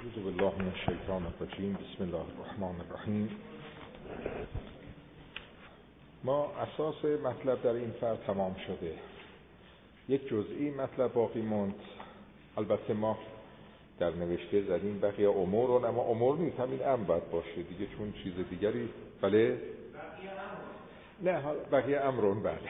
اعوذ بالله من الشیطان الرجیم. بسم الله الرحمن الرحیم. ما اساس مطلب در این فرد تمام شده. یک جزئی مطلب باقی موند. البته ما در نوشته زدیم بقیه امورون، اما امور نیست، همین امر باید باشه دیگه، چون چیز دیگری. بله؟ نه، بقیه امرون. بله.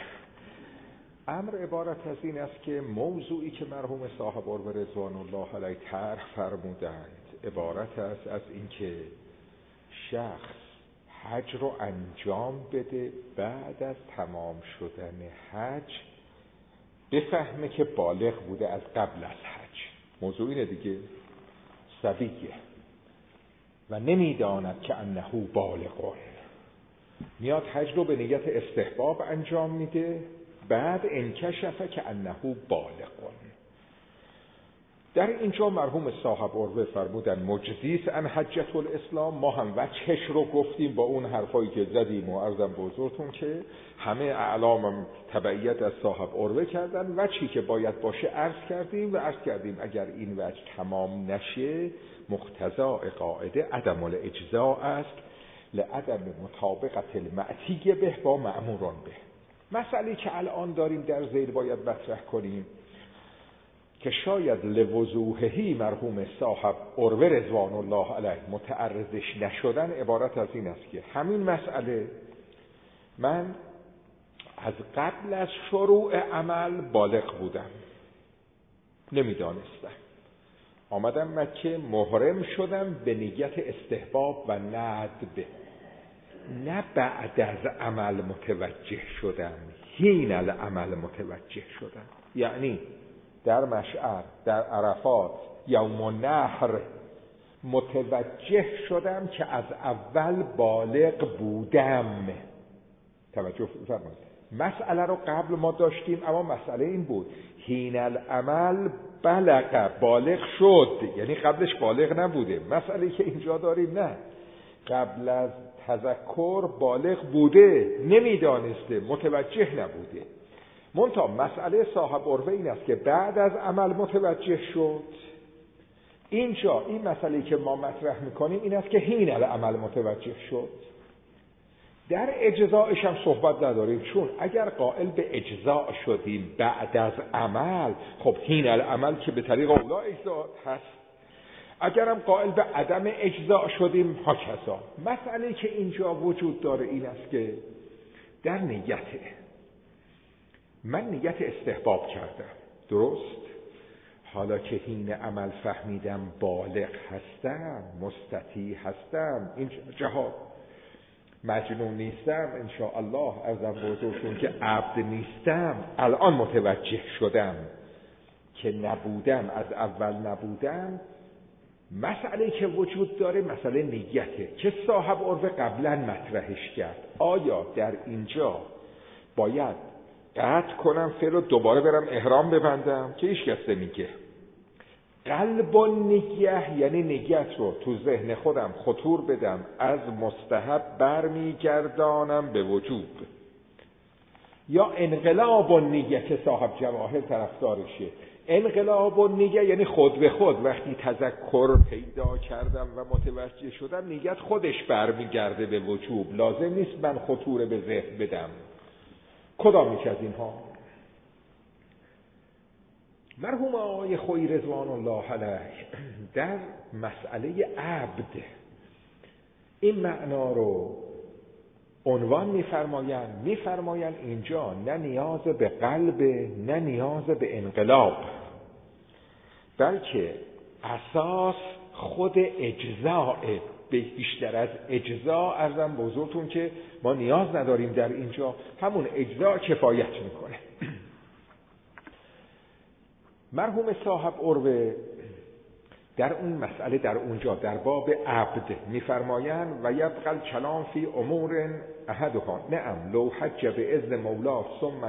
امر عبارت از این است که موضوعی که مرحوم صاحب قرب رضوان الله علیه طرح فرمودند عبارت است از اینکه شخص حج رو انجام بده، بعد از تمام شدن حج بفهمه که بالغ بوده از قبل از حج. موضوع اینه دیگه، صبیه و نمیداند که انه بالغون. میاد حج رو به نیت استحباب انجام میده، بعد انکشفه که انه بالغون. در اینجا مرحوم صاحب عروه فرمودن مجزیس ان حجت الاسلام. ما هم وجهش رو گفتیم با اون حرفایی که زدیم و عرضم بزرگتون که همه اعلام تبعیت از صاحب عروه کردن. وجهی که باید باشه عرض کردیم اگر این وجه تمام نشه مقتضا قاعده عدم الاجزاء است لعدم مطابقت المعتی به با مأموران به. مسئله که الان داریم در ذیل باید مطرح کنیم که شاید لوضوحهی مرحوم صاحب عروه رضوان الله علیه متعرضش نشدن عبارت از این است که همین مسئله من از قبل از شروع عمل بالغ بودم، نمیدانستم، آمدم مکه محرم شدم به نیت استحباب و ندب، نه بعد از عمل متوجه شدم، حین العمل متوجه شدم. یعنی در مشعر، در عرفات، یوم النحر متوجه شدم که از اول بالغ بودم. توجه فرمایید. مسئله رو قبل ما داشتیم، اما مسئله این بود حین العمل بالغ شد، یعنی قبلش بالغ نبوده. مسئله که اینجا داریم نه، قبل از تذکر بالغ بوده، نمیدانسته، متوجه نبوده. منتها مسئله صاحب عروه این است که بعد از عمل متوجه شد. اینجا این مسئله که ما مطرح میکنیم این است که حین العمل متوجه شد. در اجزایش هم صحبت نداریم، چون اگر قائل به اجزا شدیم بعد از عمل، خب حین العمل که به طریق اولا اجزا هست. اگرم قائل به عدم اجزا شدیم هاکذا. مسئله که اینجا وجود داره این است که در نیته من نیت استحباب کردم، درست؟ حالا که حین عمل فهمیدم بالغ هستم، مستطیع هستم، این جهاد مجنون نیستم، انشاءالله عزم بزرگتون که عبد نیستم، الان متوجه شدم که نبودم، از اول نبودم. مسئله که وجود داره مسئله نیته که صاحب عروه قبلا مطرحش کرد. آیا در اینجا باید قطع کنم فعل و دوباره برم احرام ببندم که هیچ کس نمیگه؟ قلب و نیه یعنی نیت رو تو ذهن خودم خطور بدم، از مستحب برمیگردانم به وجوب. یا انقلاب و نیه که صاحب جواهر طرفدارشه. انقلاب و نیه یعنی خود به خود وقتی تذکر پیدا کردم و متوجه شدم نیت خودش برمیگرده به وجوب، لازم نیست من خطور به ذهن بدم. کدام یک از اینها؟ مرحوم آقای خویی رضوان الله علیه در مسئله عبد این معنا رو عنوان میفرمایند اینجا نه نیاز به قلب نه نیاز به انقلاب، بلکه اساس خود اجزاء. بیشتر از اجزا عرضم بزرگتون که ما نیاز نداریم در اینجا، همون اجزا کفایت میکنه. مرحوم صاحب عروه در اون مسئله در اونجا در باب عبد میفرمایند و یبقى الکلام فی امور احدها نعم لو حج باذن مولاه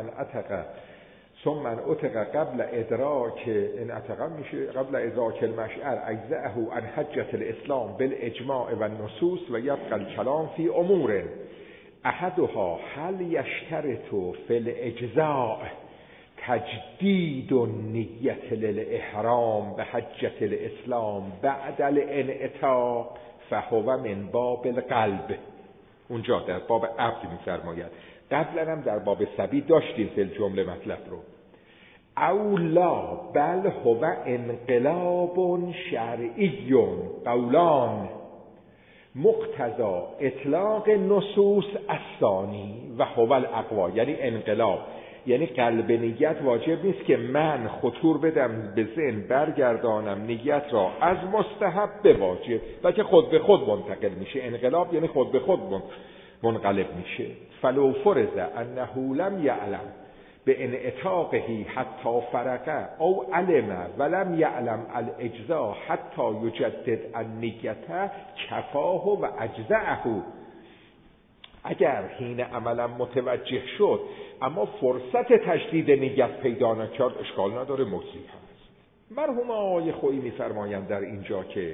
ثم اتق قبل ادراک ان اتق میشه قبل ادراک المشعر اجزأه عن حجة الاسلام بالاجماع و النصوص و یبقى الکلام فی امور احدها هل یشترط فی الاجزاء تجدید النیت للاحرام به حجة الاسلام بعد الانعتاق فهو من باب القلب. اونجا در باب عبد می‌فرماید. قبلا هم در باب صبی داشتیم فی الجمله مطلب رو. او لا بل هو انقلاب شرعی قولان مقتضا اطلاق نصوص الثانی و هو الاقوی. یعنی انقلاب یعنی قلب نیت واجب نیست که من خطور بدم به ذهن برگردانم نیت را از مستحب به واجب، بلکه خود به خود منتقل میشه. انقلاب یعنی خود به خود منقلب میشه. فلو فرض انه لم یعلم به انعتاقه حتی فرقه او علم ولم یعلم الاجزاء حتی یجدد النیت کفاه و اجزعه. اگر حین عملا متوجه شد اما فرصت تجدید نیت پیدا نکرد اشکال نداره، مجزی هست. مرحوم آقای خویی می‌فرمایند در اینجا که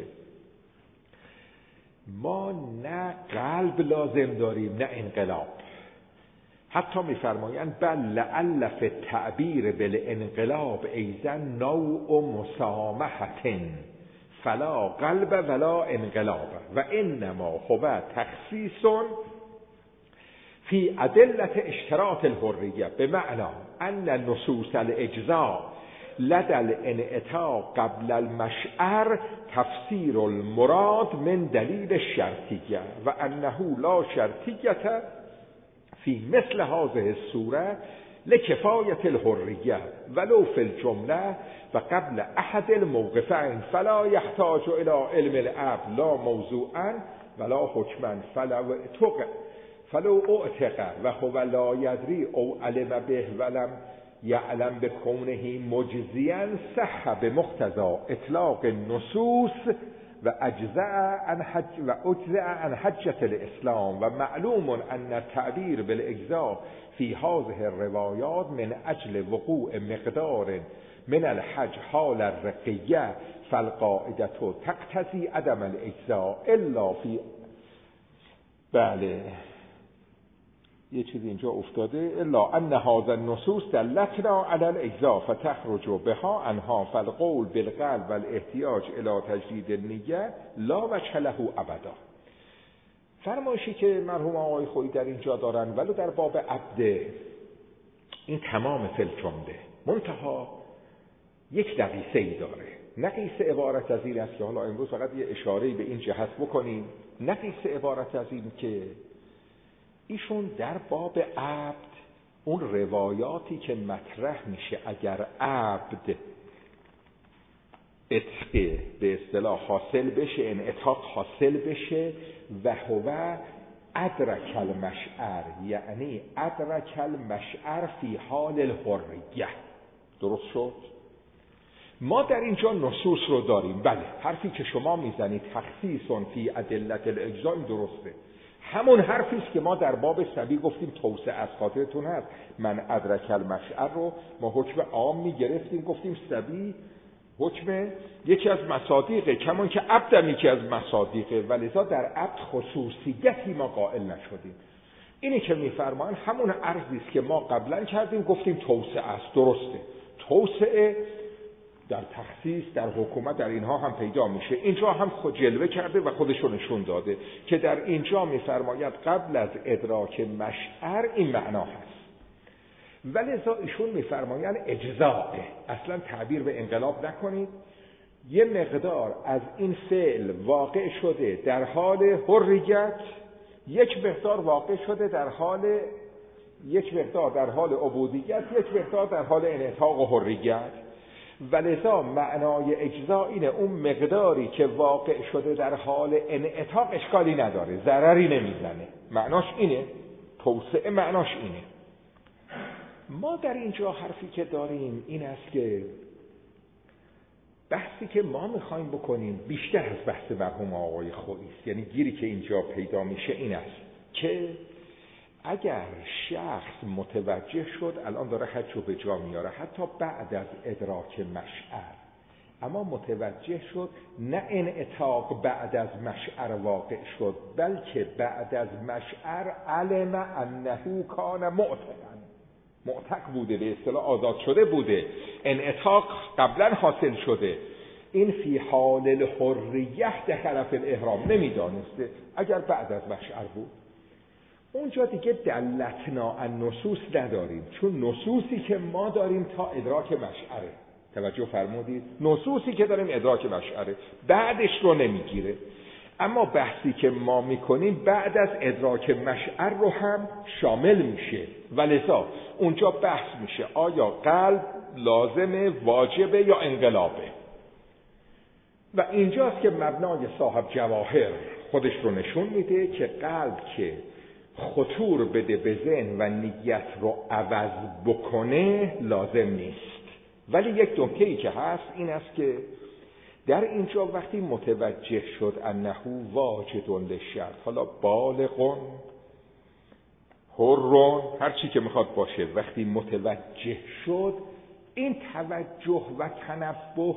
ما نه قلب لازم داریم نه انقلاب. حتی می‌فرمایند بل لعل فی التعبیر بالانقلاب ایضا نوع مسامحة فلا قلب ولا انقلاب و انما هو تخصیص فی ادلة اشتراط الحریه بمعنى ان نصوص الاجزاء لدى الانعتاق قبل المشعر تفسیر المراد من دلیل الشرطیه و انه لا شرطیه فی مثل هذه الصوره لکفایة الحریه ولو فی الجمله و قبل احد الموقفین فلا یحتاج الى علم العبد لا موضوعا ولا حکما فلو اعتق و هو لا یدری او علم به ولم یعلم بکونه مجزیا صح بمقتضا اطلاق النصوص و اجزاء عن حجة الاسلام و معلوم ان التعبیر بالاجزاء فی هذه الروایات من اجل وقوع مقدار من الحج حال الرقیه فالقاعده تقتضی عدم الاجزاء الا فی بله یه چیزی اینجا افتاده الا ان هذا النصوص دلتنا على الاجزاء فتخرج بها عنها فالقول بالقلب والاحتیاج الى تجدید النیه لا وجه له ابدا. فرمایشی که مرحوم آقای خویی در اینجا دارن ولو در باب عبد این تمام فی الجمله منتها یک نقیصه‌ای داره. نقیصه عبارت از این است که حالا امروز فقط یه اشاره‌ای به این جهت بکنیم. نقیصه عبارت از این که ایشون در باب عبد اون روایاتی که مطرح میشه اگر عبد عتق به اصطلاح حاصل بشه، انعتاق حاصل بشه و هو ادرک المشعر، یعنی ادرک المشعر فی حال الحریه. درست شد؟ ما در اینجا نصوص رو داریم. بله، حرفی که شما میزنید تخصیص فی ادلة الاجزاء درسته. همون حرفی است که ما در باب صبی گفتیم توسعه از خاطرتون هست. من ادرک المشعر رو ما حکم عام میگرفتیم، گفتیم صبی حکم یکی از مصادیقه، کمان که عبدم یکی از مصادیقه، ولذا در عبد خصوصیتی ما قائل نشدیم. اینی که میفرمان همون عرضی است که ما قبلا کردیم، گفتیم توسعه است. درسته، توسعه در تخصیص در حکومت در اینها هم پیدا میشه. اینجا هم خود جلوه کرده و خودشو نشون داده که در اینجا میفرماید قبل از ادراک مشعر این معنا هست. ولذا ایشون میفرمایند اجزاء، اصلا تعبیر به انقلاب نکنید. یه مقدار از این فعل واقع شده در حال حریت، یک مقدار واقع شده در حال عبودیت، یک مقدار در حال انعتاق و حریت. ولذا معنای اجزاء اینه اون مقداری که واقع شده در حال انعتاق اشکالی نداره، ضرری نمیزنه. معناش اینه، توسعه معناش اینه. ما در اینجا حرفی که داریم این است که بحثی که ما میخوایم بکنیم بیشتر از بحث مرحوم آقای خویی است. یعنی گیری که اینجا پیدا میشه این است که اگر شخص متوجه شد، الان داره حج رو به جا میاره حتی بعد از ادراک مشعر، اما متوجه شد نه انعتاق بعد از مشعر واقع شد، بلکه بعد از مشعر علم انه کان معتقا، معتق بوده، به اصطلاح آزاد شده بوده، انعتاق قبلا حاصل شده، این فی حال الحریه دخل فی الاحرام نمیدانسته. اگر بعد از مشعر بود اونجا دیگه دلتنا النصوص نداریم، چون نصوصی که ما داریم تا ادراک مشعره. توجه فرمودید؟ نصوصی که داریم ادراک مشعره، بعدش رو نمیگیره. اما بحثی که ما میکنیم بعد از ادراک مشعر رو هم شامل میشه و لذا اونجا بحث میشه آیا قلب لازمه، واجبه یا انقلابه. و اینجاست که مبنای صاحب جواهر خودش رو نشون میده که قلب که خطور بده به ذهن و نیت رو عوض بکنه لازم نیست. ولی یک نکته‌ای که هست این است که در اینجا وقتی متوجه شد انه واجد للشرط، حالا بالغون، حرون، هر چی که میخواد باشه، وقتی متوجه شد این توجه و تنبه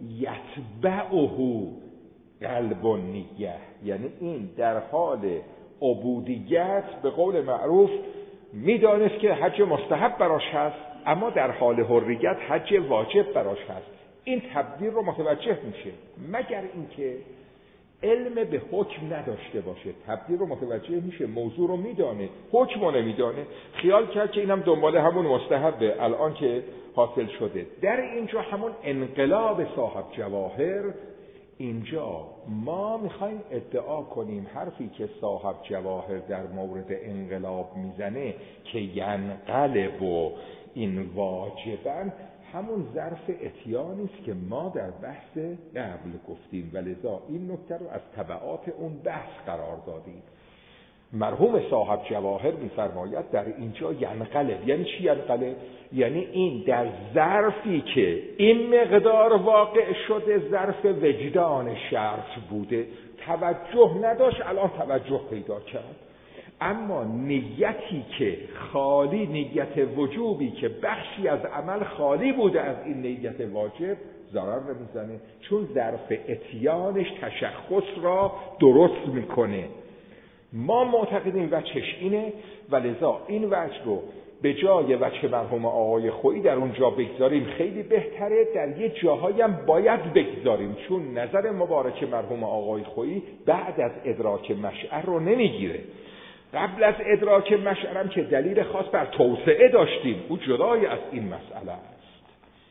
یتبعه قلب و نیه، یعنی این در حال عبودیت به قول معروف میدانست که حج مستحب براش هست، اما در حال حریت حج واجب براش هست. این تبدیل رو متوجه میشه، مگر اینکه علم به حکم نداشته باشه. تبدیل رو متوجه میشه، موضوع رو میدانه، حکم رو نمیدانه، خیال کرد که اینم دنبال همون مستحبه الان که حاصل شده. در اینجا همون انقلاب صاحب جواهر، اینجا ما میخوایم ادعا کنیم حرفی که صاحب جواهر در مورد انقلاب میزنه که ینقلب و این واجبن، همون ظرف اتیانی است که ما در بحث قبل گفتیم و لذا این نکته رو از تبعات اون بحث قرار دادیم. مرحوم صاحب جواهر میفرماید در اینجا ینقلب، یعنی چی ینقلب؟ یعنی این در ظرفی که این مقدار واقع شده ظرف وجدان شرط بوده، توجه نداشت، الان توجه پیدا کرد. اما نیتی که خالی، نیت وجوبی که بخشی از عمل خالی بوده از این نیت واجب، ضرر نمیزنه، چون ظرف اتیانش تشخص را درست میکنه. ما معتقدیم وجهش اینه و لذا این وجه رو به جای وجه مرحوم آقای خویی در اونجا بگذاریم خیلی بهتره، در یه جاهایی هم باید بگذاریم، چون نظر مبارک مرحوم آقای خویی بعد از ادراک مشعر رو نمیگیره. قبل از ادراک مشعر هم که دلیل خاص بر توسعه داشتیم، او جدای از این مسئله است.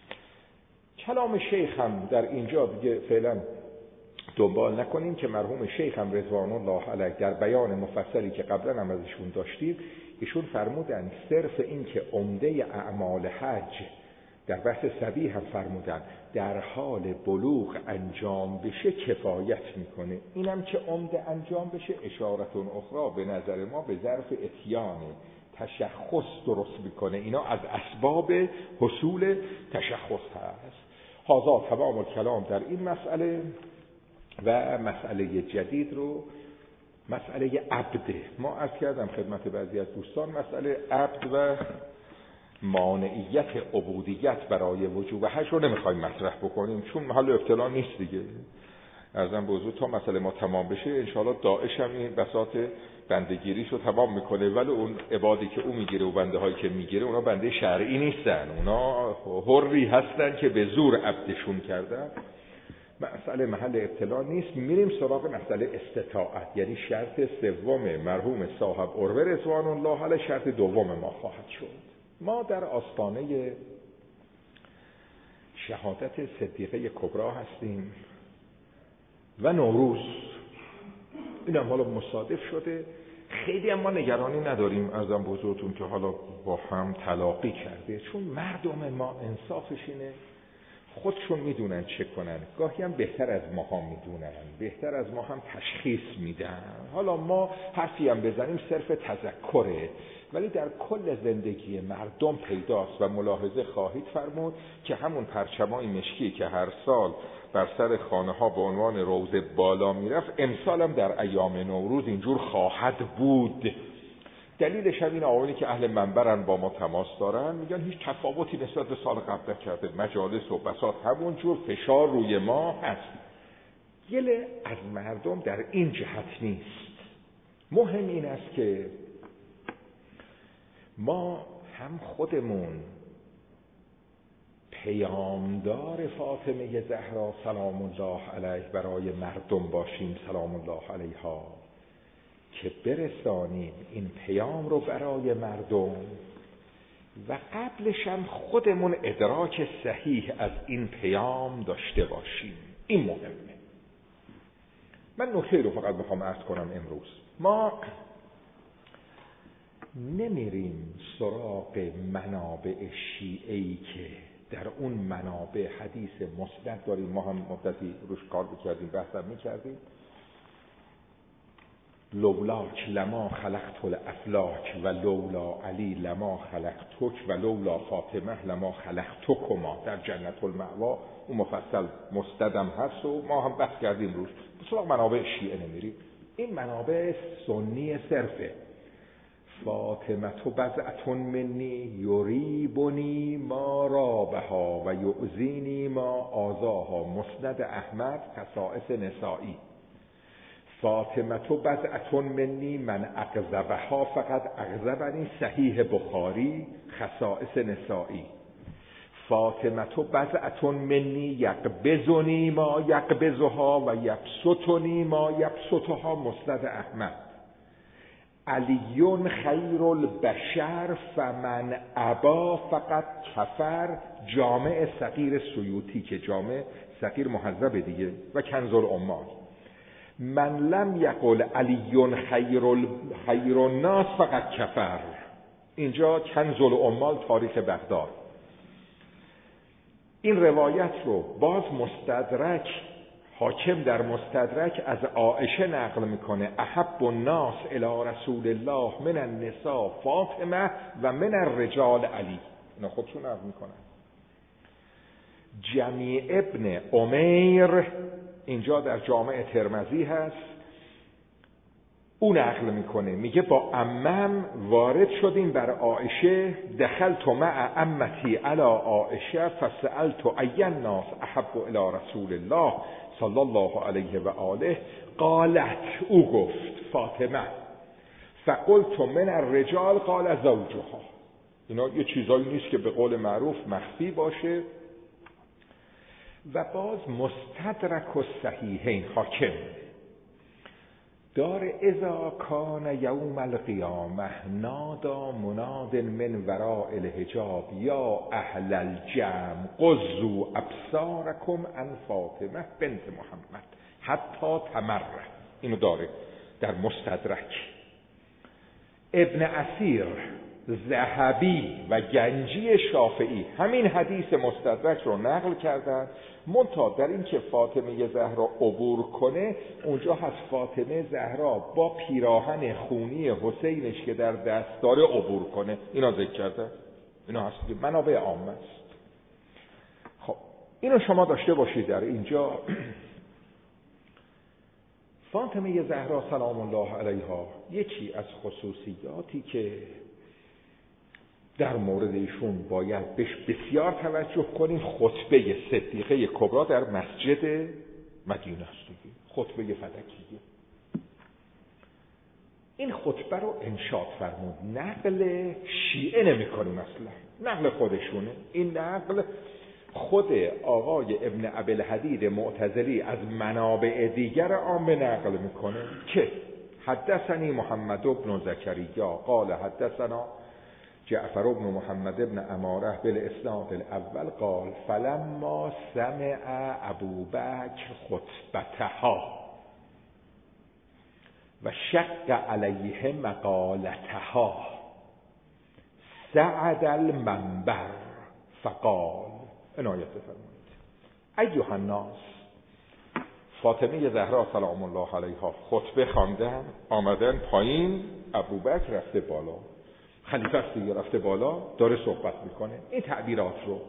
کلام شیخ هم در اینجا دیگه فعلا دنبال نکنیم که مرحوم شیخ هم رضوان الله علیه در بیان مفصلی که قبلا هم ازشون داشتیم، ایشون فرمودن صرف این که عمده اعمال حج در بحث سبیح هم فرمودن در حال بلوغ انجام بشه کفایت میکنه. اینم که عمده انجام بشه اشارتون اخرى به نظر ما به ظرف اتیان تشخص درست میکنه. اینا از اسباب حصول تشخص هست. هذا تمام الکلام در این مسئله. و مسئله جدید رو مسئله عبده. ما عرض کردم خدمت بعضی از دوستان مسئله عبد و مانعیت عبودیت برای وجوب حج رو نمیخوایم مطرح بکنیم، چون محل ابتلا نیست دیگه. عرضم به حضور تا مسئله ما تمام بشه انشاءالله داعش هم این بساط بندگیریش رو تمام میکنه، ولی اون عبادی که او میگیره و بنده هایی که میگیره اونا بنده شرعی نیستن، اونا حری هستن که به زور عبدشون کردن. مسئله محل ابتلا نیست. میریم سراغ مسئله استطاعت، یعنی شرط سوم مرحوم صاحب عروه رضوان الله علیه، شرط دوم ما خواهد شد. ما در آستانه شهادت صدیقه کبری هستیم و نوروز این هم حالا مصادف شده. خیلی هم ما نگرانی نداریم ارزم بزرگتون که حالا با هم تلاقی کرده، چون مردم ما انصافش اینه خودشون میدونن چه کنن، گاهی هم بهتر از ما هم میدونن، بهتر از ما هم تشخیص میدن. حالا ما حرفی هم بزنیم صرف تذکره، ولی در کل زندگی مردم پیداست و ملاحظه خواهید فرمود که همون پرچمای مشکی که هر سال بر سر خانه ها به عنوان روضه بالا میرفت، امسال هم در ایام نوروز اینجور خواهد بود. دلیلش هم این آقایونی که اهل منبرن با ما تماس دارن میگن هیچ تفاوتی نسبت به سال قبل کرده، مجالس و بساط همون جور، فشار روی ما هست. گله از مردم در این جهت نیست. مهم این است که ما هم خودمون پیامدار فاطمه زهرا سلام الله علیه برای مردم باشیم سلام الله علیها، که برسانیم این پیام رو برای مردم و قبلش هم خودمون ادراک صحیح از این پیام داشته باشیم. این مهمه. من نکته رو فقط بخوام عرض کنم. امروز ما نمیریم سراغ منابع شیعه‌ای که در اون منابع حدیث مسند داریم. ما هم مدتی روش کار بکردیم، بحثم میکردیم. لولاک لما خلقت الافلاک و لولا علی لما خلقتک و لولا فاطمه لما خلقتکما در جنت المأوا. اون مفصل مستدم هست و ما هم بحث کردیم روش. بسیار منابع شیعه نمیریم. این منابع سنی صرفه. فاطمه بضعة منی یریبنی ما رابها و یؤذینی ما آذاها، مسند احمد، خصائص نسائی. فاطمه بضعة منی من اغضبها فقط اغضبنی، صحیح بخاری، خصائص نسائی. فاطمه بضعة منی یقبضنی ما یقبضها و یبسطنی ما یبسطها، مسند احمد. علی خیر البشر فمن ابا فقط کفر، جامع صغیر سیوطی که جامع صغیر مهذب دیگه و کنز الامال. من لم یقل علی خیر الناس فقط کفر، اینجا کنز الامال تاریخ بغداد. این روایت رو باز مستدرک، حاکم در مستدرک از عایشه نقل میکنه. احب الناس الی رسول الله من النساء فاطمه و من الرجال علی. اینا خودشون نقل میکنن. جمیع ابن امیر اینجا در جامع ترمذی هست، او نقل میکنه، میگه با عمم وارد شدیم بر عایشه، دخلت مع عمتی علی عایشه فسألت ای الناس احب الی رسول الله صلی الله علیه و آله، قالت، او گفت فاطمه، فقلت من الرجال قال زوجها. اینا یه چیزایی نیست که به قول معروف مخفی باشه. و باز مستدرک الصحیحین حاکم دار اذا کان یوم القیامه نادا مناد من وراء الحجاب یا اهل الجمع قضوا ابصارکم عن فاطمه بنت محمد حتی تمره. اینو داره در مستدرک. ابن اسیر، ذهبی و گنجی شافعی همین حدیث مستدرک رو نقل کردن، منتها در این که فاطمه زهرا عبور کنه اونجا هست فاطمه زهرا با پیراهن خونی حسینش که در دست داره عبور کنه. اینا ذکر کرده، اینا هست که منابع عامه است. خب اینو شما داشته باشید در اینجا. فاطمه زهرا سلام الله علیها یکی از خصوصیاتی که در مورد ایشون باید بهش بسیار توجه کنیم، خطبه صدیقه کبرا در مسجد مدینه است دیگه، خطبه فدکیه. این خطبه رو انشاد فرمود، نقل شیعه نمی کنیم اصلا، نقل خودشونه. این نقل خود آقای ابن ابی‌الحدید معتزلی از منابع دیگر عامه نقل میکنه که حدثنی محمد بن زکریا قال حدثنا جعفر بن محمد بن عماره بالاسناد الاول قال فلما سمع ابوبکر خطبتها و شق علیه مقالتها صعد المنبر فقال، عنایت فرمایید، ایها الناس، فاطمه زهرا سلام الله علیها خطبه خواندن، آمدن پایین، ابوبکر رفته بالا، خلیفه است دیگه، رفته بالا داره صحبت میکنه. این تعبیرات رو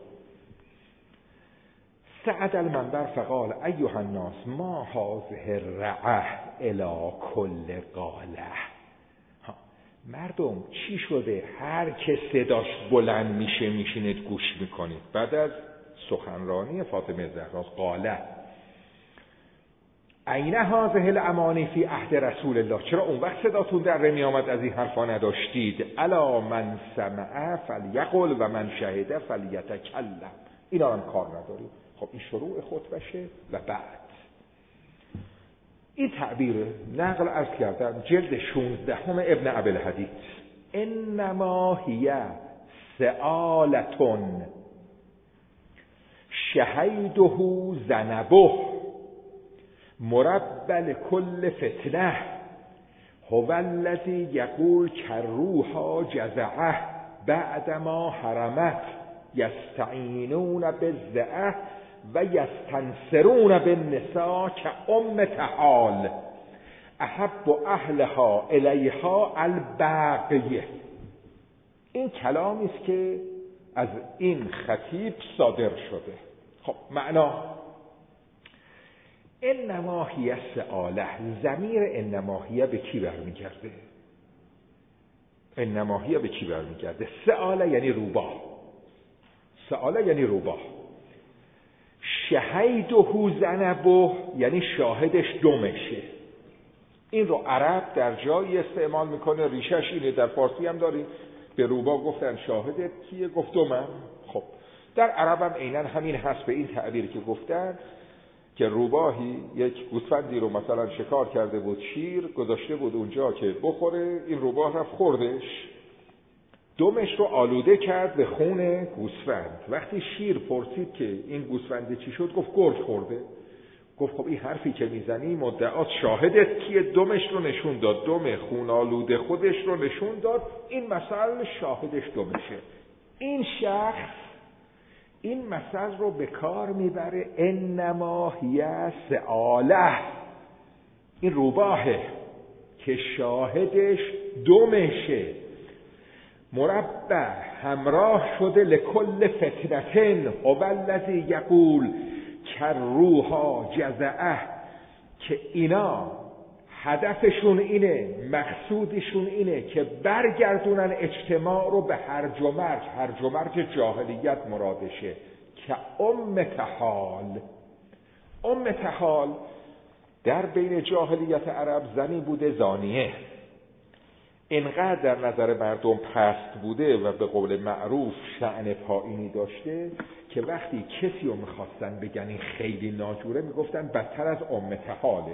صعد المنبر فقال ایها الناس ما هذه الرعه الی کل قاله. مردم چی شده هر که صداش بلند میشه میشینید گوش میکنید؟ بعد از سخنرانی فاطمه زهرا قاله عین هذه الامانی فی عهد رسول الله، چرا اون وقت صداتون در می آمد از این حرفا نداشتید؟ الا من سمع فلیقل و من شهد فلیتکلم. اینا هم کار نداریم. خب این شروع خطبشه. و بعد این تعبیر نقل عرض کردم جلد 16 ابن ابوالحدید، انما هی سآلتون شهیده ذنبه مربل کل فتنه هو الذی یقول کروها جزعه بعدما حرمت یستعینون بالزعه و یستنصرون بالنساء که تحال احب اهلها الیها الباقیه. این کلامی است که از این خطیب صادر شده. خب معنا انما هی سآله، ضمیر انما هی به کی برمیگرده؟ انما هی به کی برمیگرده؟ سآله یعنی روباه، سآله یعنی روباه. شهیده ذنبه یعنی شاهدش دمشه. این رو عرب در جایی استعمال میکنه، ریشش اینه، در فارسی هم داریم. به روباه گفتن شاهدت کیه؟ گفت دمم. خب در عرب هم عیناً همین هست به این تعبیر که گفتن که روباهی یک گوسفندی رو مثلا شکار کرده بود، شیر گذاشته بود اونجا که بخوره، این روباه رفت خوردش، دمش رو آلوده کرد به خون گوسفند. وقتی شیر پرسید که این گوسفند چی شد، گفت گرگ خورده. گفت خب این حرفی که میزنی مدعات شاهدت کیه؟ دمش رو نشون داد، دم خون آلوده خودش رو نشون داد، این مثل شاهدش دمشه. این شخص این مثل رو به کار میبره انما هی سآله، این روباهه که شاهدش دمشه، مربع همراه شده لکل فتنتن هو الذی یقول کروها جزعه، که اینا هدفشون اینه، مقصودشون اینه که برگردونن اجتماع رو به هرج و مرج. هرج و مرج جاهلیت مرادشه. که تحال، تحال در بین جاهلیت عرب زنی بوده زانیه، اینقدر در نظر مردم پست بوده و به قول معروف شأن پایینی داشته که وقتی کسی رو میخواستن بگن این خیلی ناجوره میگفتن بدتر از تحاله.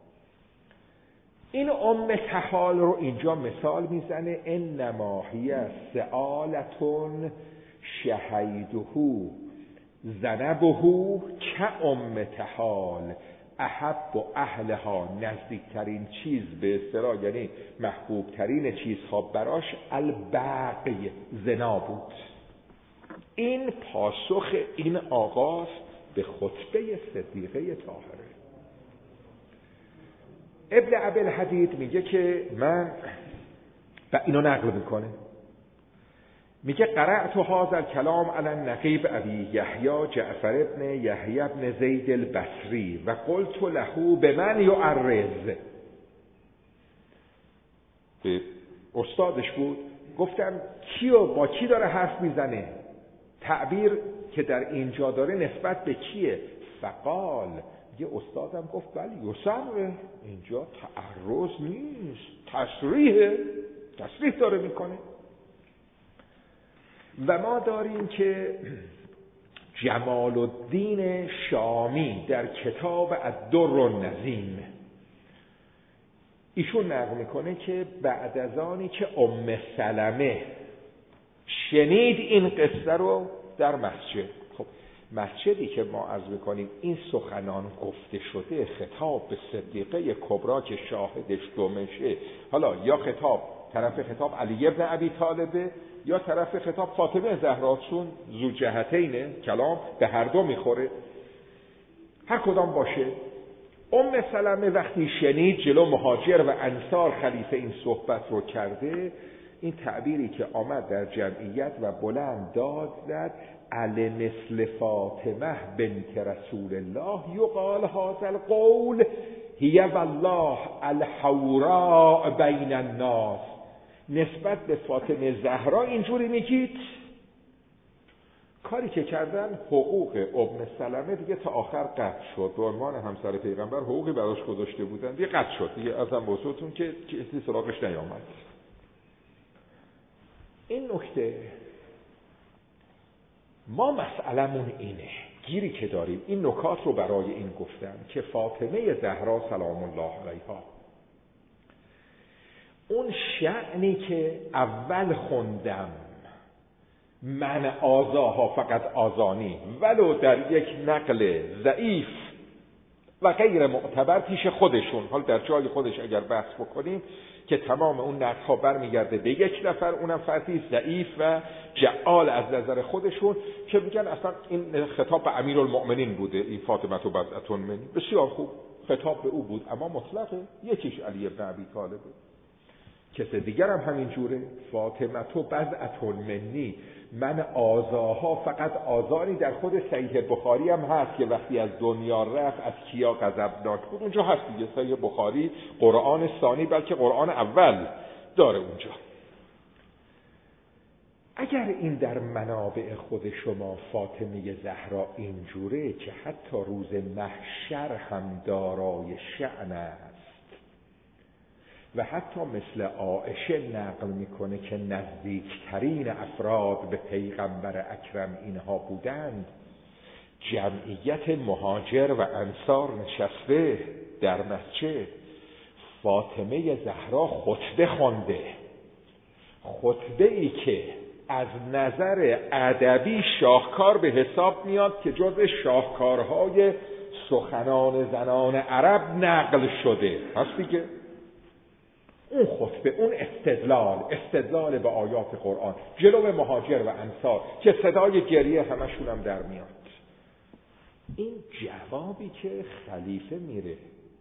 این تحال رو اینجا مثال میزنه انما هی سآلتون شهیده ذنبه که تحال احب و اهلها، نزدیکترین چیز به اصطلاح یعنی محبوب ترین چیزها براش الباقی زنا بود. این پاسخ این آغاز به خطبه صدیقه طاهره. ابن ابوالحدید میگه که من و اینو نقل میکنه، میگه قرأت هذا الكلام علی النقیب ابی یحیی جعفر ابن یحیی ابن زید البصری و قلت له بمن یعرض. به استادش بود، گفتم کیو با کی داره حرف میزنه؟ تعبیر که در اینجا داره نسبت به کیه؟ فقال، یه استادم گفت بلی یسره، اینجا تعرض نیست، تصریح داره میکنه. و ما داریم که جمال الدین شامی در کتاب الدر النظیم ایشون نقل میکنه که بعد از آنی که سلمه شنید این قصه رو در مسجد، خب مسجدی که ما عرض میکنیم این سخنان گفته شده خطاب به صدیقه کبرا که شاهدش دمشه، حالا یا طرف خطاب علی ابن ابی طالبه یا طرف خطاب فاطمه زهرا، چون ذو جهتین کلام به هر دو میخوره، هر کدام باشه. سلمه وقتی شنید جلو مهاجر و انصار خلیفه این صحبت رو کرده، این تعبیری که آمد در جمعیت و بلند داد زد علی مثل فاطمه بنت رسول الله یقال هذا القول هی والله الحوراء بین الناس. نسبت به فاطمه زهرا اینجوری میگید؟ کاری که کردن حقوق ابن سلمه دیگه تا آخر قطع شد. به عنوان همسر پیغمبر حقوقی براش گذاشته بودن دیگه قطع شد دیگه، ازم بسوتون که کسی سراغش نیامد. این نکته ما مسئلمون اینه، گیری که داریم این نکات رو برای این گفتم که فاطمه زهرا سلام الله علیها اون شأنی که اول خوندم من آزاها فقط آزانی ولو در یک نقل ضعیف و غیر معتبر پیش خودشون، حال در جای خودش اگر بحث بکنیم که تمام اون نقل‌ها برمیگرده به یک نفر، اونم فردی ضعیف و جعال از نظر خودشون که میگن اصلا این خطاب به امیرالمؤمنین بوده، این فاطمه بضعة منی. بسیار خوب، خطاب به او بود اما مطلقه، یکیش علی ابن ابی طالبه، کس دیگر هم همین جوره، فاطمه بضعة منی، من آزاها فقط آزانی. در خود صحیح بخاری هم هست که وقتی از دنیا رفت از کیا غضبناک بود، اونجا هست دیگه، صحیح بخاری قرآن ثانی بلکه قرآن اول داره اونجا. اگر این در منابع خود شما فاطمه زهرا اینجوره که حتی روز محشر هم دارای شأن است و حتی مثل عایشه نقل میکنه که نزدیکترین افراد به پیغمبر اکرم اینها بودند، جمعیت مهاجر و انصار نشسته در مسجد، فاطمه زهرا خطبه خوانده، خطبه ای که از نظر ادبی شاهکار به حساب میاد که جزء شاهکارهای سخنان زنان عرب نقل شده هست دیگه. اون خطبه، اون استدلال به آیات قرآن جلو مهاجر و انصار که صدای گریه همشون هم در میاد، این جوابی که خلیفه میره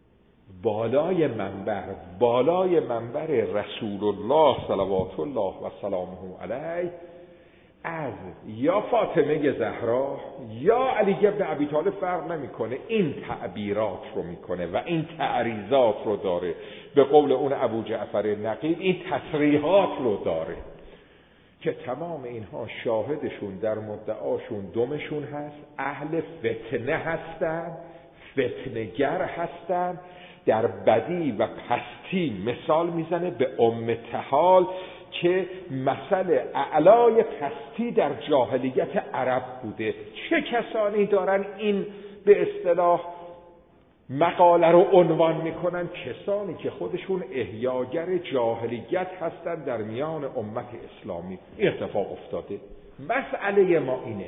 بالای منبر رسول الله صلوات الله و سلامه علیه از یا فاطمه زهرا یا علی ابن ابی طالب فرق نمیکنه، این تعبیرات رو میکنه و این تعریضات رو داره، به قول اون ابو جعفر نقیب این تصریحات رو داره که تمام اینها شاهدشون در مدعاشون دمشون هست، اهل فتنه هستن، فتنگر هستن، در بدی و پستی مثال میزنه به ام تحال که مثل اعلای پستی در جاهلیت عرب بوده. چه کسانی دارن این به اصطلاح مقاله رو عنوان میکنن؟ کسانی که خودشون احیاگر جاهلیت هستن در میان امت اسلامی. این اتفاق افتاده. مسئله ما اینه،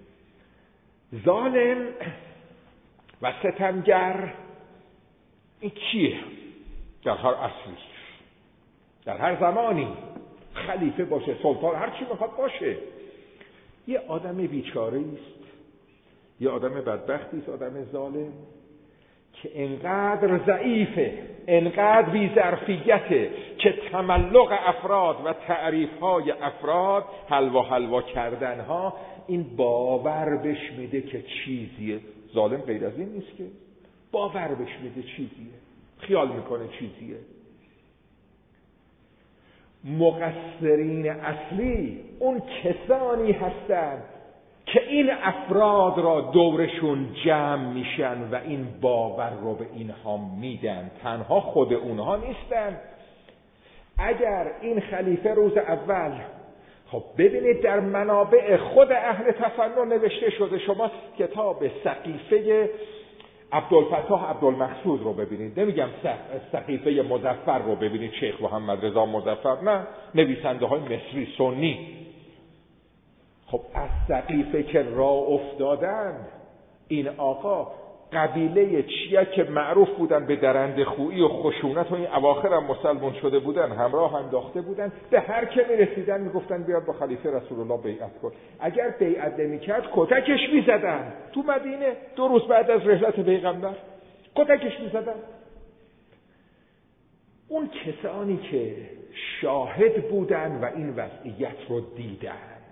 ظالم و ستمگر این کیه؟ در هر عصری، در هر زمانی، خلیفه باشه، سلطان، هر چی میخواد باشه، یه آدم بیچاره است، یه آدم بدبختی است، آدم ظالم که انقدر ضعیفه، انقدر بی‌ظرفیته که تملق افراد و تعریف‌های افراد، حلوا کردنها، این باور بهش میده که چیزیه. ظالم غیر از این نیست که باور بهش میده چیزیه، خیال میکنه چیزیه. مقصرین اصلی اون کسانی هستند که این افراد را دورشون جمع میشن و این باور رو به اینها میدن، تنها خود اونها نیستن. اگر این خلیفه روز اول، خب ببینید در منابع خود اهل تفنن نوشته شده، شما کتاب سقیفه عبدالفتاح عبدالمقصود رو ببینید، نمیگم سقیفه مظفر رو ببینید، شیخ محمد رضا مظفر، نه، نویسنده های مصری سنی. خب از سقیفه که راه افتادن این آقا، قبیله چیا که معروف بودن به درنده خویی و خشونت و این اواخر هم مسلمان شده بودن، همراه انداخته بودن، به هر که میرسیدن میگفتن بیاد با خلیفه رسول الله بیعت کن. اگر بیعت نمیکرد کتکش میزدن. تو مدینه 2 روز بعد از رحلت پیغمبر کتکش میزدن. اون کسانی که شاهد بودن و این وضعیت رو دیدن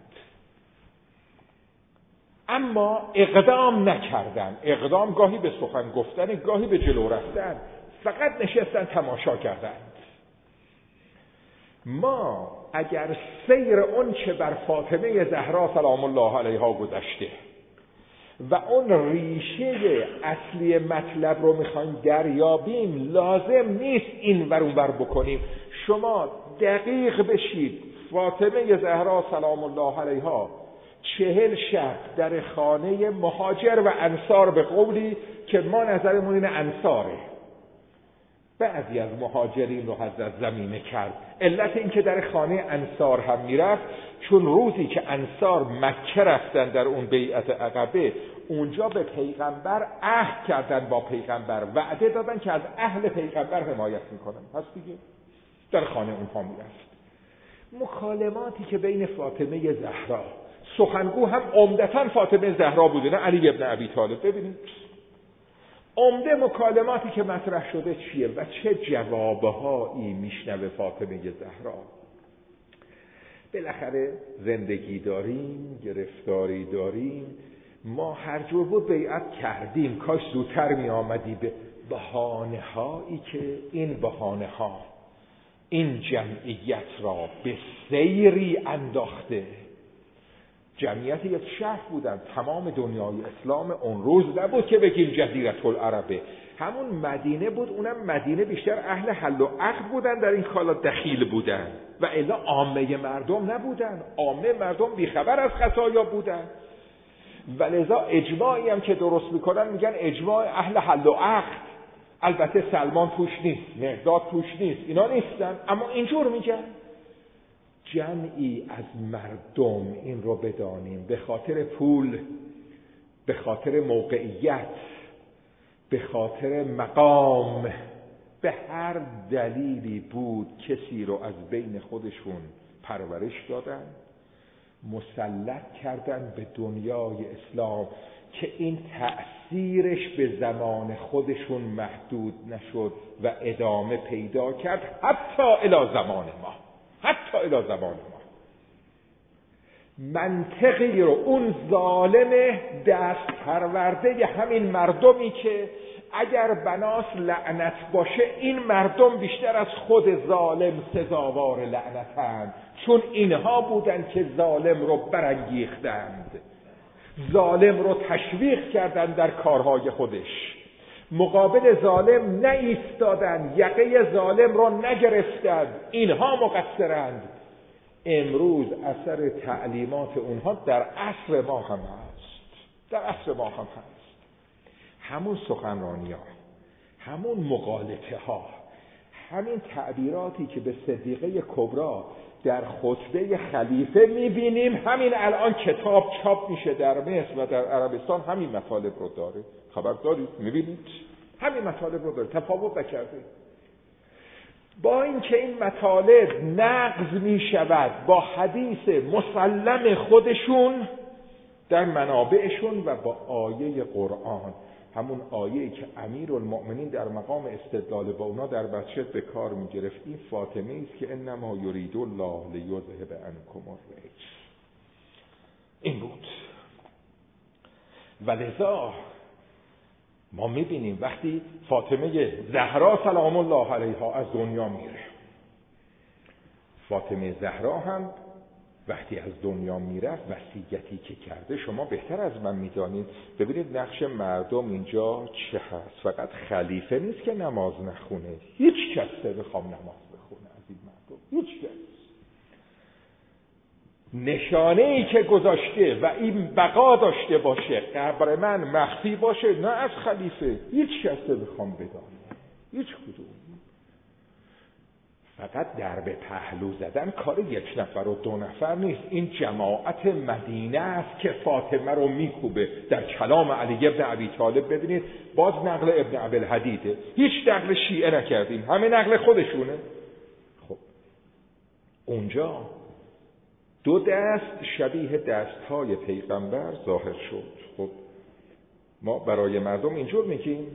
اما اقدام نکردن، اقدام گاهی به سخن گفتن، گاهی به جلو رفتن، فقط نشستن تماشا کردند. ما اگر سیر اون چه بر فاطمه زهرا سلام الله علیها گذشته و اون ریشه اصلی مطلب رو میخوایم دریابیم، لازم نیست این ور اون ور بکنیم. شما دقیق بشید، فاطمه زهرا سلام الله علیها 40 شب در خانه مهاجر و انصار، به قولی که ما نظرمون این انصاره، بعضی از مهاجرین رو حضرت زمینه کرد. علت این که در خانه انصار هم میرفت چون روزی که انصار مکه رفتن در اون بیعت عقبه، اونجا به پیغمبر عهد کردن، با پیغمبر وعده دادن که از اهل پیغمبر حمایت میکنن. پس دیگه در خانه اونها میرفت. مکالماتی که بین فاطمه زهرا، سخنگو هم عمدتاً فاطمه زهرا بوده نه علی ابن ابی طالب، ببینید عمده مکالماتی که مطرح شده چیه و چه جوابهایی میشنوه فاطمه زهرا. بالاخره زندگی داریم، گرفتاری داریم، ما هر جور بود بیعت کردیم، کاش زودتر می آمدی. به بهانه هایی که این بهانه ها این جمعیت را به سیری انداخته. جمعیت یک شهر بودن، تمام دنیای اسلام اون روز نبود که بگیم جزیره العربه، همون مدینه بود. اونم مدینه بیشتر اهل حل و عقد بودن، در این کالا دخیل بودن و الا عامه مردم نبودن. عامه مردم بیخبر از خطایا بودن و لذا اجماعی هم که درست میکنن میگن اجماع اهل حل و عقد. البته سلمان توش نیست، مقداد توش نیست، اینا نیستن، اما اینجور میگن. جمعی از مردم، این رو بدانیم، به خاطر پول، به خاطر موقعیت، به خاطر مقام، به هر دلیلی بود کسی رو از بین خودشون پرورش دادن، مسلط کردن به دنیای اسلام که این تأثیرش به زمان خودشون محدود نشد و ادامه پیدا کرد حتی الی زمان ما. حتی الی زمان ما. منطقی رو اون ظالم دست پرورده همین مردمی که اگر بناس لعنت باشه این مردم بیشتر از خود ظالم سزاوار لعنتند، چون اینها بودند که ظالم رو برانگیختند، ظالم رو تشویق کردند در کارهای خودش، مقابل ظالم نایستادند، یقه ظالم رو نگرفتند، اینها مقصرند. امروز اثر تعلیمات اونها در عصر ما هم هست، در عصر ما هم هست. همون سخنرانی ها، همون مغالطه ها، همین تعبیراتی که به صدیقه کبرا در خطبه خلیفه میبینیم، همین الان کتاب چاپ میشه در مصر و در عربستان، همین مطالب رو داره. خبر دارید؟ میبینید همین مطالب رو داره، تفاوت نکرده. با اینکه این مطالب نقض میشود با حدیث مسلم خودشون در منابعشون و با آیه قرآن، همون آیه‌ای که امیرالمؤمنین در مقام استدلال با اونا در بچت به کار میگرفت، این فاطمه است که انما یرید الله لیذهب عنکم الرجس، این بود. ولذا ما میبینیم وقتی فاطمه زهرا سلام الله علیها از دنیا میره، فاطمه زهرا هم وقتی از دنیا میرفت وصیتی که کرده شما بهتر از من میدانید. ببینید نقش مردم اینجا چه هست. فقط خلیفه نیست که نماز نخونه، هیچ کس بخوام نماز بخونه از این مردم، هیچ کس. نشانه ای که گذاشته و این بقا داشته باشه، قبر من مخفی باشه، نه از خلیفه، هیچ کس بخوام بدانه، هیچ کدوم. فقط در به پهلو زدن کار یک نفر و دو نفر نیست. این جماعت مدینه است که فاطمه رو میکوبه. در کلام علی ابن ابی طالب ببینید، باز نقل ابن ابوالحدیده، هیچ نقل شیعه نکردیم، همه نقل خودشونه. خب اونجا دو دست شبیه دستهای پیغمبر ظاهر شد. خب ما برای مردم اینجور میگیم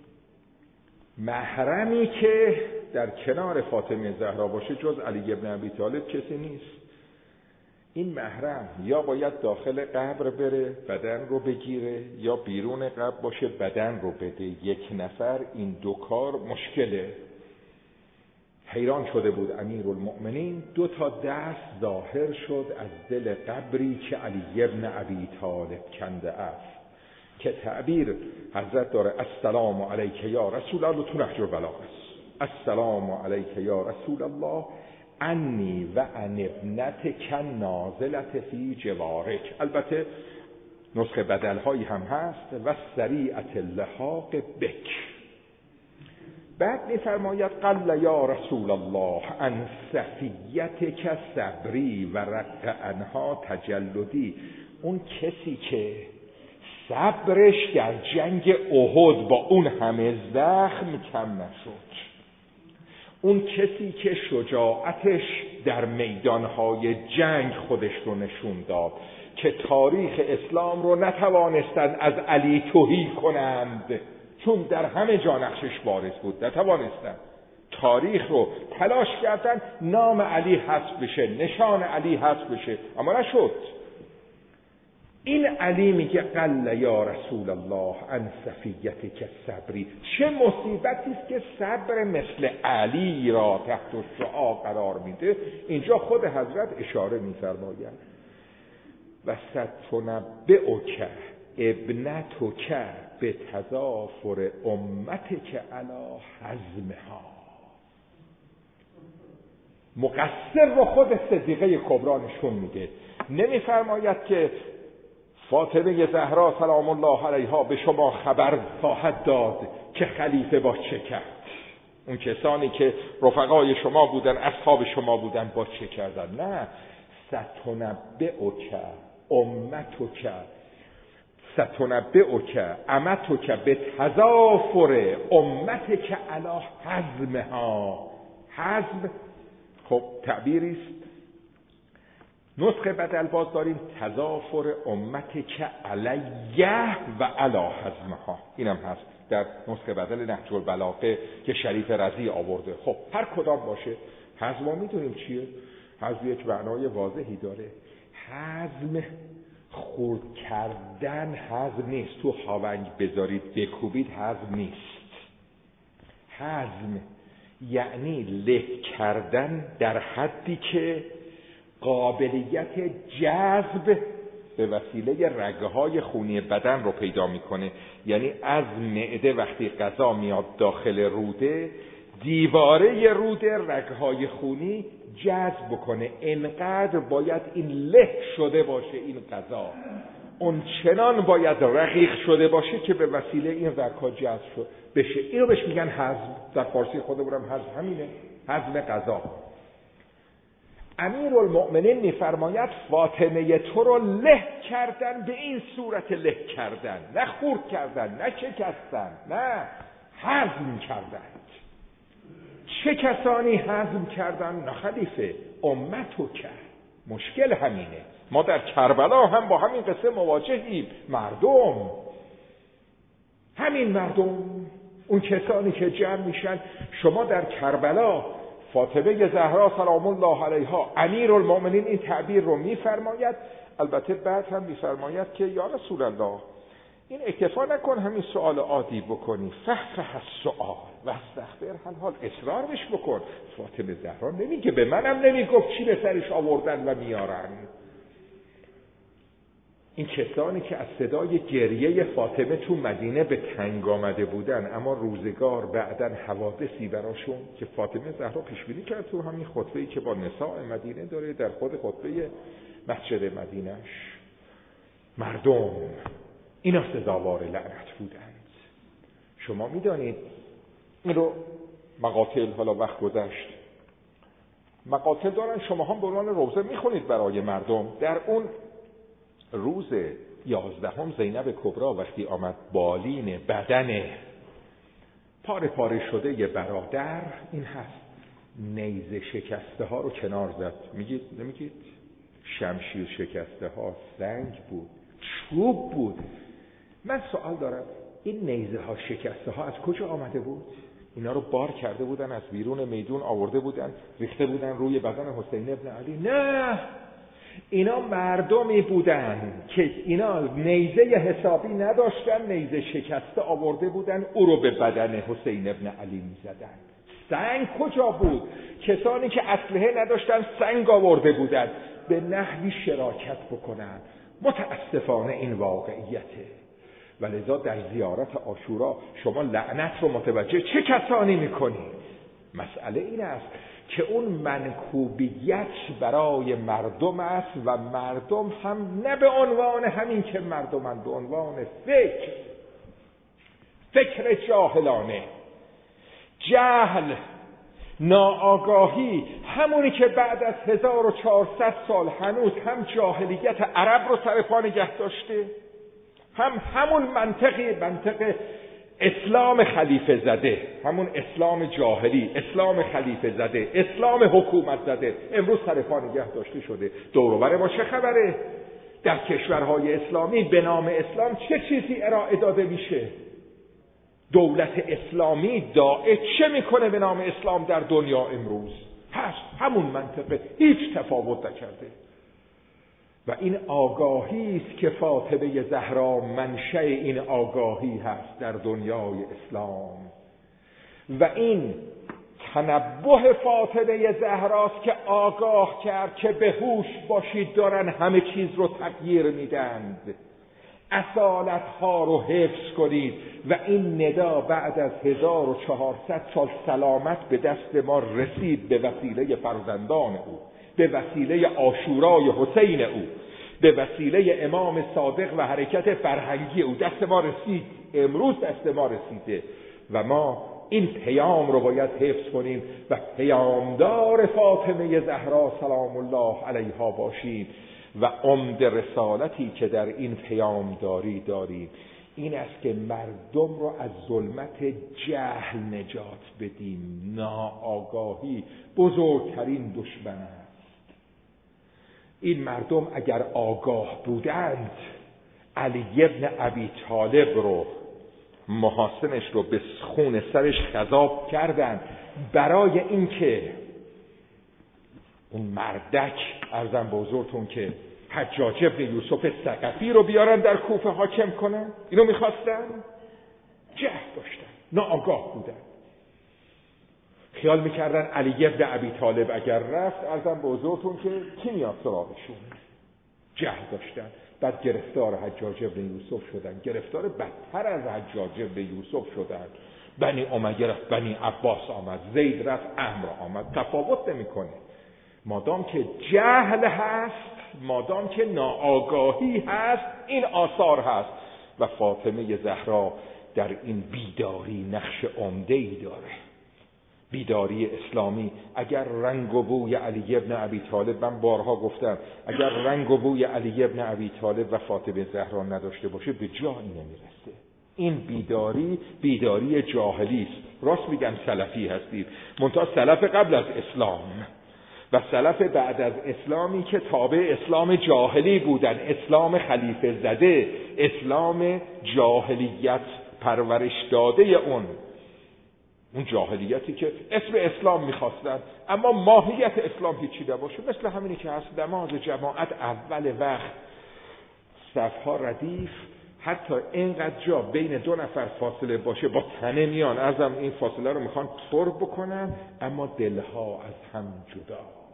محرمی که در کنار فاطمه زهرا باشه جز علی ابن ابی طالب کسی نیست. این محرم یا باید داخل قبر بره بدن رو بگیره، یا بیرون قبر باشه بدن رو بده. یک نفر این دو کار مشکله. حیران شده بود امیرالمؤمنین. 2 دست ظاهر شد از دل قبری که علی ابن ابی طالب کنده است، که تعبیر حضرت داره السلام علیک یا رسول الله، تو نهج البلاغه است. السلام علیک یا رسول الله انی و ان ابنتک نازلة فی جوارک. البته نسخه بدلهایی هم هست و سریعت اللحاق بک. بعد می‌فرماید قل یا رسول الله ان صفیتک صبری و رق عنها تجلدی. اون کسی که صبرش در جنگ احد با اون همه زخم کم نشد، اون کسی که شجاعتش در میدانهای جنگ خودش رو نشون داد که تاریخ اسلام رو نتوانستند از علی تهی کنند، چون در همه جا نقشش بارز بود، نتوانستند. تاریخ رو تلاش کردن نام علی حذف بشه، نشان علی حذف بشه، اما نشد. این علی میگه قل یا رسول الله ان صفیتک صبری. چه مصیبتی است که صبر مثل علی را تحت الشعاع قرار میده. اینجا خود حضرت اشاره میفرماید و ستنبئک ابنتک به تضافر امتک علی حزمها. مقصر رو خود صدیقه کبری نشون میده. نمیفرماید که فاطمه زهرا سلام الله علیها به شما خبر خواهد داد که خلیفه با چه کرد. اون کسانی که رفقای شما بودن، اصحاب شما بودن، با چه کردن. نه، ستنبئک امتک، ستنبئک امتک به تضافر امتک علی حزمها. حزم خب تعبیری است. نسخه بدل باز داریم تضافر امتک علیه و علی حزمها. اینم هست در نسخه بدل نهج البلاغه که شریف رضی آورده. خب هر کدام باشه، حزم ما میدونیم چیه. حزم یک معنای واضحی داره. حزم خرد کردن حزم نیست. تو هاونگ بذارید بکوبید حزم نیست. حزم یعنی له کردن در حدی که قابلیت جذب به وسیله رگه‌های خونی بدن رو پیدا میکنه. یعنی از معده وقتی غذا میاد داخل روده، دیواره روده رگهای خونی جذب بکنه. انقدر باید این له شده باشه این غذا، اون چنان باید رقیق شده باشه که به وسیله این رگها جذب بشه. اینو بهش میگن هضم. در فارسی خودمونم هضم همینه، هضم غذا. امیرالمؤمنین میفرماید فاطمه تو رو له کردن، به این صورت له کردن، نه خورد کردن، نه شکستن، نه هضم کردند. چه کسانی هضم کردن؟ نه خلیفه، امتو کرد. مشکل همینه. ما در کربلا هم با همین قصه مواجهیم. مردم، همین مردم، اون کسانی که جمع میشن. شما در کربلا فاطمه زهرا سلام الله علیها، امیرالمؤمنین این تعبیر رو میفرماید. البته بعد هم میفرماید که یا رسول الله این اکتفا نکن همین سوال عادی بکنی، فحفح السؤال و استخبر حال اصرار بش بکن. فاطمه زهرا نمیگه، به منم نمیگفت چی به سرش آوردن و میارن. این کسانی که از صدای گریه فاطمه تو مدینه به تنگ آمده بودن، اما روزگار بعدن حوادثی براشون که فاطمه زهرا پیش بینی کرد تو همین خطبه‌ای که با نساء مدینه داره، در خود خطبه مسجد مدینش. مردم اینا سزاوار لعنت بودند. شما میدانید این رو مقاتل، حالا وقت گذشت، مقاتل دارن، شما هم به عنوان روزه میخونید برای مردم. در اون روز 11 زینب کبری وقتی آمد بالین بدن پاره پاره شده ی برادر، این هست نیزه شکسته ها رو کنار زد. میگید نمیگید؟ شمشیر شکسته ها سنگ بود، چوب بود. من سوال دارم، این نیزه ها شکسته ها از کجا آمده بود؟ اینا رو بار کرده بودن، از بیرون میدون آورده بودن، ریخته بودن روی بدن حسین ابن علی؟ نه، اینا مردمی بودن که اینا نیزه حسابی نداشتن، نیزه شکسته آورده بودن، او رو به بدن حسین ابن علی میزدن. سنگ کجا بود؟ کسانی که اسلحه نداشتن سنگ آورده بودند به نحوی شراکت بکنن. متاسفانه این واقعیته. ولذا در زیارت عاشورا شما لعنت رو متوجه چه کسانی میکنید؟ مسئله این است که اون منکوبیت برای مردم است و مردم هم نه به عنوان همین که مردمند، به عنوان فکر جاهلانه، جهل، ناآگاهی، همونی که بعد از 1400 سال هنوز هم جاهلیت عرب رو سر پا نگه داشته، هم همون منطق اسلام خلیفه زده، همون اسلام جاهلی، اسلام خلیفه زده، اسلام حکومت زده امروز سر پا نگه داشته شده. دور و بر ما چه خبره؟ در کشورهای اسلامی به نام اسلام چه چیزی ارائه داده میشه؟ دولت اسلامی داعش چه میکنه به نام اسلام در دنیا امروز؟ هست همون منطقه، هیچ تفاوت نکرده. و این آگاهی است که فاطمه زهرا منشأ این آگاهی هست در دنیای اسلام. و این تنبه فاطمه زهراست که آگاه کرد که به هوش باشید دارن همه چیز رو تغییر میدند، اصالت ها رو حفظ کنید. و این ندا بعد از 1400 سال سلامت به دست ما رسید به وسیله فرزندان او، به وسیله عاشورای حسین او، به وسیله امام صادق و حرکت فرهنگی او دست ما رسید. امروز دست ما رسیده و ما این پیام رو باید حفظ کنیم و پیامدار فاطمه زهرا سلام الله علیها باشیم. و عمد رسالتی که در این پیامداری داریم این است که مردم رو از ظلمت جهل نجات بدیم. ناآگاهی بزرگترین دشمن است. این مردم اگر آگاه بودند علی ابن ابی طالب رو، محاسنش رو به خون سرش خضاب کردند برای اینکه اون مردک، عرضم به حضورتون که حجاج ابن یوسف ثقفی رو بیارن در کوفه حاکم کنن. اینو میخواستن، جهل داشتن، ناآگاه بودن. خیال میکردن علی ابن ابی طالب اگر رفت، عرضم به حضورتون که کی میاد سراغشون. جهل داشتن. بعد گرفتار حجاج ابن یوسف شدن، گرفتار بدتر از حجاج ابن یوسف شدن. بنی امیه رفت، بنی عباس آمد، زید رفت، عمرو آمد. تفاوت نمیکنه. مادام که جهل هست، مادام که ناآگاهی هست، این آثار هست. و فاطمه زهرا در این بیداری نقش عمده‌ای داره. بیداری اسلامی اگر رنگ و بوی علی ابن ابی طالب، من بارها گفتم، اگر رنگ و بوی علی ابن ابی طالب و فاطمه زهرا نداشته باشه به جایی نمیرسه. این بیداری جاهلی است. راست میگم سلفی هستید، منتها سلف قبل از اسلام و سلف بعد از اسلامی که تابع اسلام جاهلی بودن، اسلام خلیفه زده، اسلام جاهلیت پرورش داده اون جاهلیتی که اسم اسلام میخواستن اما ماهیت اسلام هیچی نباشه. مثل همینی که هست نماز جماعت اول وقت، صفها ردیف، حتی اینقدر جا بین دو نفر فاصله باشه با تنه میان، ازم این فاصله رو میخوان پر بکنن اما دلها از هم جدا.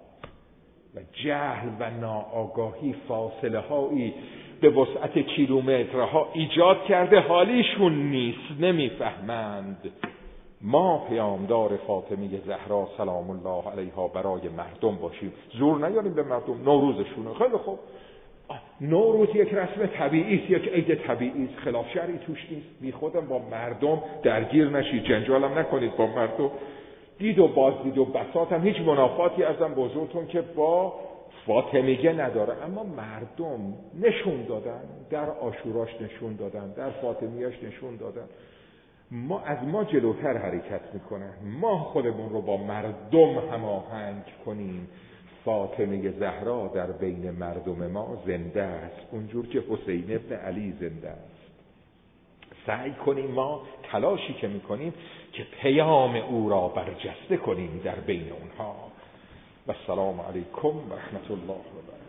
و جهل و ناآگاهی فاصله هایی به وسعت کیلومترها ایجاد کرده، حالیشون نیست، نمیفهمند. ما پیامدار فاطمه زهرا سلام الله علیها برای مردم باشیم، زور نیاریم به مردم. نوروزشونه، خیلی خوب، نوروز یک رسم طبیعی است، یک عید طبیعی است، خلاف شرعی توش نیست. بی خودم با مردم درگیر نشید، جنجالم نکنید با مردم. دید و بازدید و بساط هم هیچ منافاتی ازم بزرگتون که با فاطمیه نداره. اما مردم نشون دادن، در عاشوراش نشون دادن، در فاطمیهش نشون دادن از ما جلوتر حرکت میکنن. ما خودمون رو با مردم هماهنگ کنیم. فاطمه زهرا در بین مردم ما زنده است، اونجور که حسین ابن علی زنده است. سعی کنیم ما تلاشی که میکنیم که پیام او را برجسته کنیم در بین اونها. و السلام علیکم و رحمت الله و برکاته.